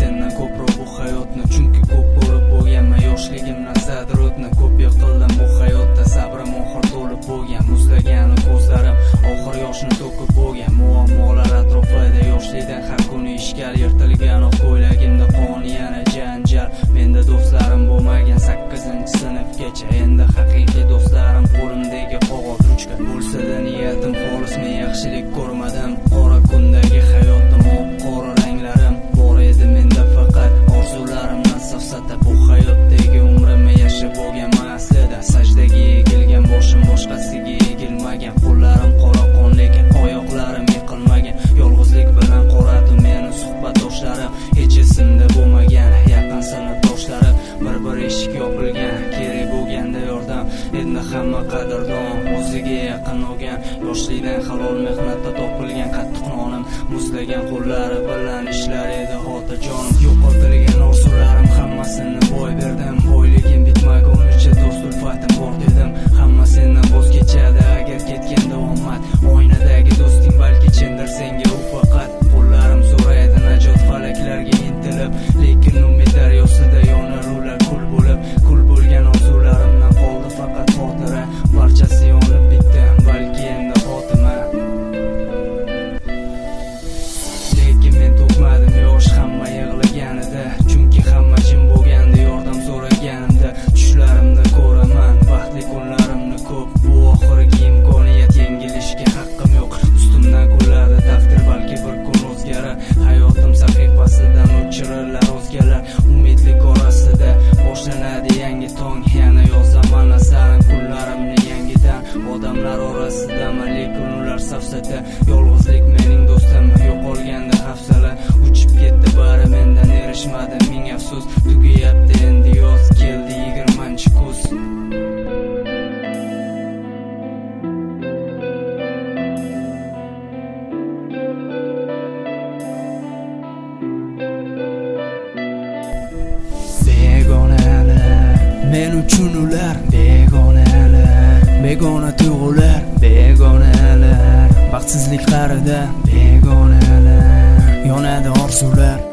sendan ko'proq bu hayotni, chunki ko'p ko'rib bo'lganman yoshligimdan sadir o'tni. Ko'p yiqildim bu hayotda, sabrim oxir to'lib bo'lgan, muzlagani ko'zlarim oxir yoshni to'kib bo'lgan. Muammolar atrofida yoshlikdan har kuni ishgal, yirtilgan ko'ylagimda qon yana janjal. Menda do'stlarim bo'lmagan 8-sinfgacha, endi haqiqiy do'stlarim qo'limdagi qog'oz ruchka. Bo'lsa-da niyatim xolis, men yaxshilik ko'rmadim. Qora kundagi hayotim qora ranglarim bor edi menda, faqat orzularimdan safsata. Bu hayotdagi umrimni yashab bo'lganman aslida, sajdaga egilgan boshim boshqasiga egilmagan. Qo'llarim qora qon lekin oyoqlarim yiqilmagan. Yolg'izlik bilan qoradi meni suhbatdoshlarim, hech esimda bo'lmagan yaqin sinfdoshlarim. Bir eshik yopilgan, kerak bo'lganda yordam. Endi hamma qadrdon, o'ziga yaqin olgan. Yoshlikdan halol mehnatda topilgan qattiq nonim, muzlagan qo'llari bilan ishlar edi xotirjonim. Yo'qotilgan orzularim hammasini boy berdim. Boyligim bitmagunicha do'st ulfatim bor dedim. Hamma sendan voz kechadi agar ketganda omad. Oynadagi do'sting balki chindir senga u faqat. Qo'llarim so'raydi najot falaklarga intilib, lekin umid daryosida yonar ular kul bo'lib. Kul bo'lgan orzularimdan qoldi faqat xotira, barchasi yonib bitdi balki endi xotima. Lekin men to'kmadim yosh, hamma yig'laganida, chunki hamma jim bo'lganda yordam so'raganimda. Tushlarimda ko'raman baxtli kunlarimni ko'p, bu oxirgi imkoniyat, yengilishga haqqim yo'q. Ustimdan kuladi taqdir, balki bir kun o'zgarar. Hayotim sahifasidan o'chirillar o'zgalar. Umidlik orasida boshlanadi yangi tong, yana yozaman asarim kunlarimni yangidan. Odamlar orasidaman lekin ular safsata. Yolg'izlik mening do'stim, yo'qolganda hafsala. Uchib ketdi bari mendan, erishmadi ming afsus. Tugayapti endi yoz, keldi 20-kuz. Men uchun ular begonalar, begona tuyg'ular, begonalar. Baxtsizlik qarida begonalar, yonadi orzular.